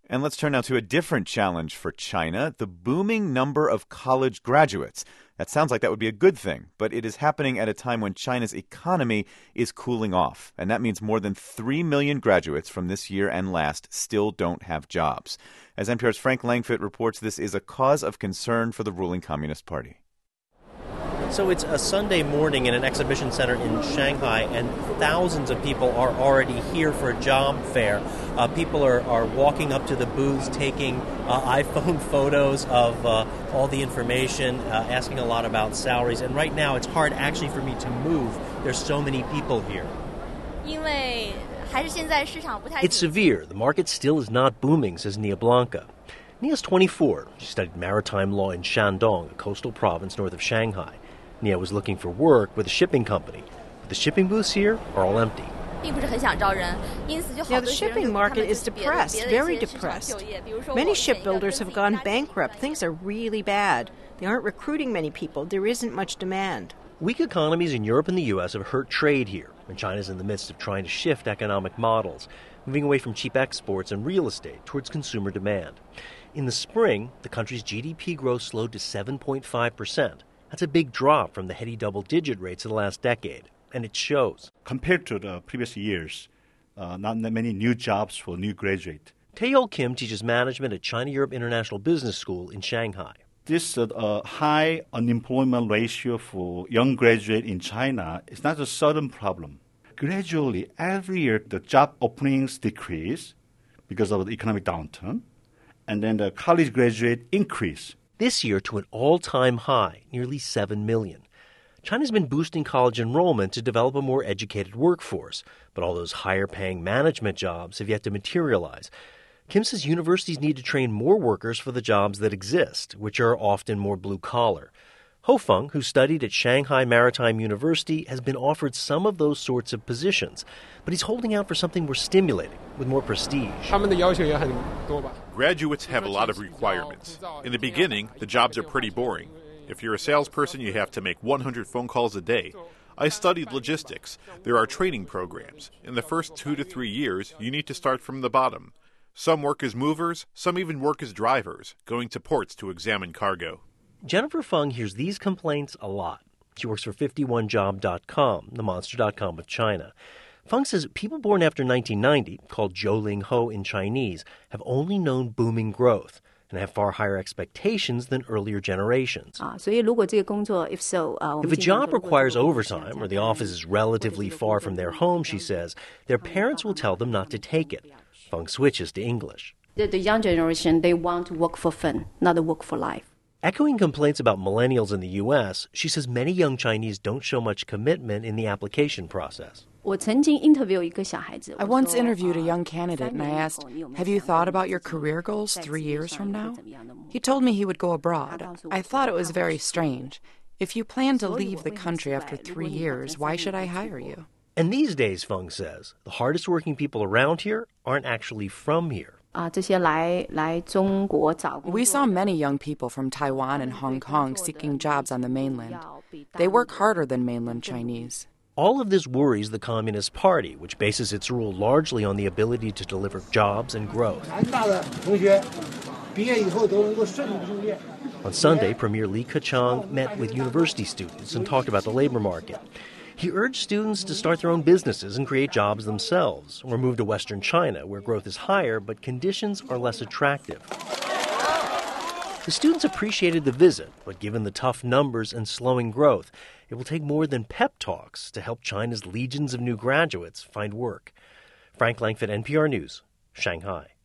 And let's turn now to a different challenge for China, the booming number of college graduates. That sounds like that would be a good thing, but it is happening at a time when China's economy is cooling off. And that means more than 3 million graduates from this year and last still don't have jobs. As NPR's Frank Langfitt reports, this is a cause of concern for the ruling Communist Party. So it's a Sunday morning in an exhibition center in Shanghai, and thousands of people are already here for a job fair. People are walking up to the booths, taking iPhone photos of all the information, asking a lot about salaries. And right now, it's hard actually for me to move. There's so many people here. It's severe. The market still is not booming, says Nia Blanca. Nia's 24. She studied maritime law in Shandong, a coastal province north of Shanghai. Nia was looking for work with a shipping company, but the shipping booths here are all empty. Now, the shipping market is depressed, very depressed. Many shipbuilders have gone bankrupt. Things are really bad. They aren't recruiting many people. There isn't much demand. Weak economies in Europe and the U.S. have hurt trade here, and China's in the midst of trying to shift economic models, moving away from cheap exports and real estate towards consumer demand. In the spring, the country's GDP growth slowed to 7.5%. That's a big drop from the heady double-digit rates of the last decade, and it shows. Compared to the previous years, not that many new jobs for new graduates. Taehyol Kim teaches management at China Europe International Business School in Shanghai. This high unemployment ratio for young graduates in China is not a sudden problem. Gradually, every year, the job openings decrease because of the economic downturn, and then the college graduate increase. This year to an all-time high, nearly 7 million. China's been boosting college enrollment to develop a more educated workforce, but all those higher-paying management jobs have yet to materialize. Kim says universities need to train more workers for the jobs that exist, which are often more blue-collar. Ho Feng, who studied at Shanghai Maritime University, has been offered some of those sorts of positions, but he's holding out for something more stimulating, with more prestige. Graduates have a lot of requirements. In the beginning, the jobs are pretty boring. If you're a salesperson, you have to make 100 phone calls a day. I studied logistics. There are training programs. In the first 2 to 3 years, you need to start from the bottom. Some work as movers, some even work as drivers, going to ports to examine cargo. Jennifer Feng hears these complaints a lot. She works for 51job.com, the monster.com of China. Feng says people born after 1990, called Zhouling Ho in Chinese, have only known booming growth and have far higher expectations than earlier generations. If a job requires overtime or the office is relatively far from their home, she says, their parents will tell them not to take it. Feng switches to English. The young generation, they want to work for fun, not work for life. Echoing complaints about millennials in the U.S., she says many young Chinese don't show much commitment in the application process. I once interviewed a young candidate and I asked, "Have you thought about your career goals 3 years from now?" He told me he would go abroad. I thought it was very strange. If you plan to leave the country after 3 years, why should I hire you? And these days, Feng says, the hardest working people around here aren't actually from here. We saw many young people from Taiwan and Hong Kong seeking jobs on the mainland. They work harder than mainland Chinese. All of this worries the Communist Party, which bases its rule largely on the ability to deliver jobs and growth. On Sunday, Premier Li Keqiang met with university students and talked about the labor market. He urged students to start their own businesses and create jobs themselves, or move to Western China, where growth is higher but conditions are less attractive. The students appreciated the visit, but given the tough numbers and slowing growth, it will take more than pep talks to help China's legions of new graduates find work. Frank Langfitt, NPR News, Shanghai.